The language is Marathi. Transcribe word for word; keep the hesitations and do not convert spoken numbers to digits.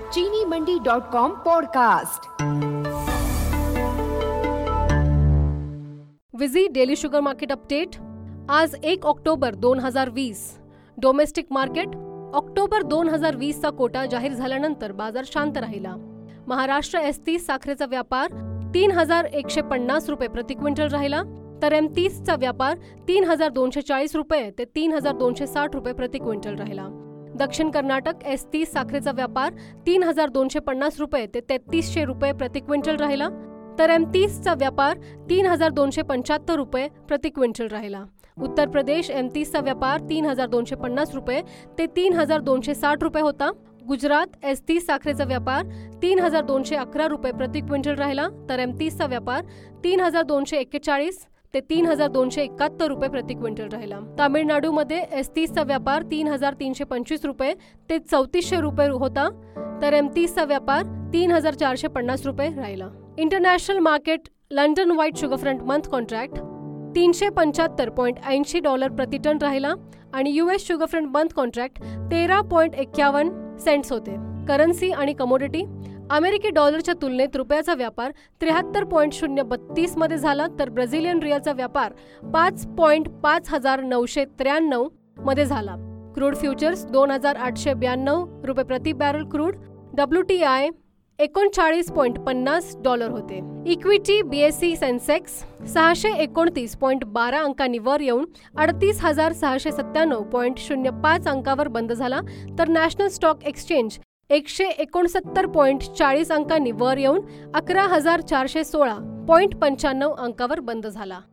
चीनी मंडी डॉट कॉम पॉडकास्ट। विझी डेली शुगर मार्केट अपडेट। आज एक ऑक्टोबर दोन हजार वीस। डोमेस्टिक मार्केट ऑक्टोबर दोन हजार वीस चा कोटा जाहीर झाल्यानंतर बाजार शांत राहिला। महाराष्ट्र एस तीस साखरेचा व्यापार तीन हजार एकशे पन्नास रुपये प्रति क्विंटल राहिला, तर एम तीस चा व्यापार तीन हजार दोनशे चाळीस रुपये ते तीन हजार दोनशे साठ रुपये प्रति क्विंटल राहिला। दक्षिण कर्नाटक एस तीस साखरेचा व्यापार तीन हजार दोनशे पन्नास रुपये ते तेहतीसशे रुपये प्रति क्विंटल राहिला, तर एम तीस चा व्यापार तीन हजार दोनशे पंच्याहत्तर रुपये प्रति क्विंटल राहिला। उत्तर प्रदेश एम तीस चा व्यापार तीन हजार दोनशे पन्नास रुपये ते तीन हजार दोनशे साठ रुपये होता। गुजरात एस तीस साखरेचा व्यापार तीन हजार दोनशे अकरा रुपये प्रति क्विंटल राहिला, तर एम तीस चा व्यापार तीन हजार दोनशे एक्केचाळीस ते तीन हजार दोनशे एकाहत्तर रुपये प्रति क्विंटल राहिला। तामिळनाडूमध्ये एस तीस चा व्यापार तीन हजार तीनशे पंचवीस रुपये ते चौतीसशे रुपये होता, तर एम तीस चा व्यापार तीन हजार चारशे पन्नास रुपये राहिला। International market London white sugar front month contract तीनशे पंच्याहत्तर पॉईंट ऐंशी डॉलर प्रति टन राहिला आणि U S sugar front month contract तेरा पॉईंट एक्क्यावन्न सेंट्स होते। करन्सी आणि कमोडिटी अमेरिकी डॉलरच्या तुलनेत रुपयाचा व्यापार त्र्याहत्तर पॉईंट शून्य बत्तीस मध्ये झाला, तर ब्राझिलियन रिअलचा व्यापार पाच पॉईंट पाच हजार नऊशे त्र्याण्णव मध्ये झाला। क्रूड फ्युचर्स दोन हजार आठशे ब्याण्णव रुपये प्रति barrel crude, W T I एकोणचाळीस पॉईंट पन्नास डॉलर होते। इक्विटी बीएससी सेन्सेक्स सहाशे एकोणतीस पॉईंट बारा अंकांनी वर येऊन अडतीस हजार सहाशे सत्त्याण्णव पॉईंट शून्य पाच अंकावर बंद झाला, तर नॅशनल स्टॉक एक्सचेंज एकशे एकोणसत्तर पॉईंट चाळीस अंकांनी वर येऊन अकरा हजार चारशे सोळा पॉईंट पंच्याण्णव अंकावर बंद झाला।